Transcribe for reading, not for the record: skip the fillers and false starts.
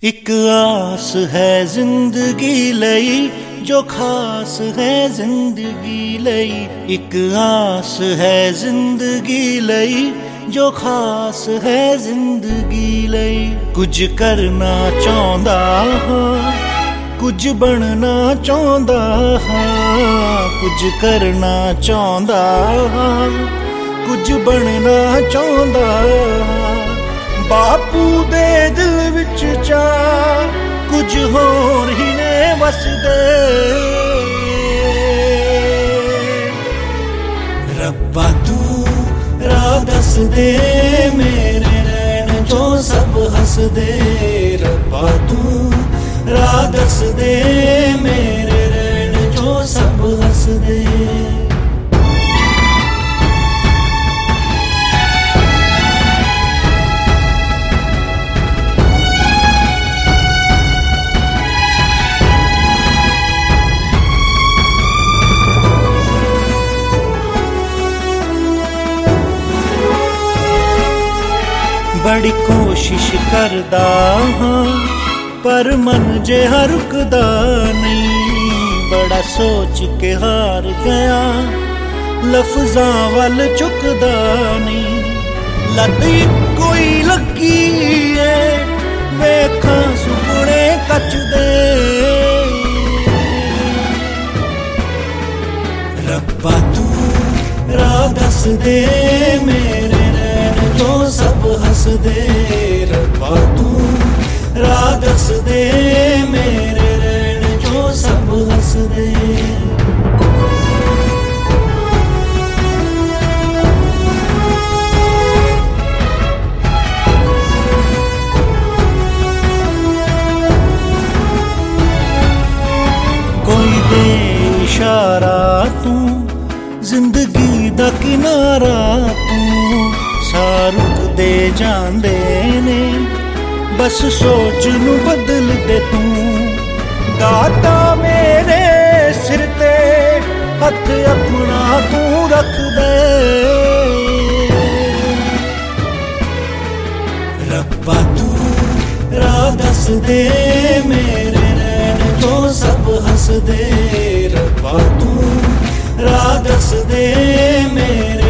एक आस है जिंदगी लई जो खास है जिंदगी लई। एक आस है जिंदगी लई जो खास है जिंदगी लई। कुछ करना चाहता हाँ, कुछ बनना चाहता हाँ, कुछ करना चाहता हाँ, कुछ बनना चाहता हाँ। बापू दे दिल विच चा कुछ होर ही ने वसदे। रब्बा तू राह दस दे मेरे रैन जो सब हस दे। रब्बा तू राह दस दे मेरे रैन जो सब हस दे। बड़ी कोशिश करदा हाँ पर मन जे रुकदा नहीं। बड़ा सोच के हार गया लफ्जां वल चुकदा नहीं। लत कोई लगी है वेखां सुपने कचदे। रब्बा तू राह दस दे मेरे जो सब हस दे। रब्बा तू राह दस दे मेरे रैन जो सब हस दे। कोई दे इशारा तू जिंदगी दा किनारा तू। सारुक दे जांदे ने बस सोच नू बदल दे तू। दाता मेरे सिर ते हथ अपना तू रख दे। रब्बा तू राह दस दे मेरे रैन जो सब हस दे। रब्बा तू राह दस दे मेरे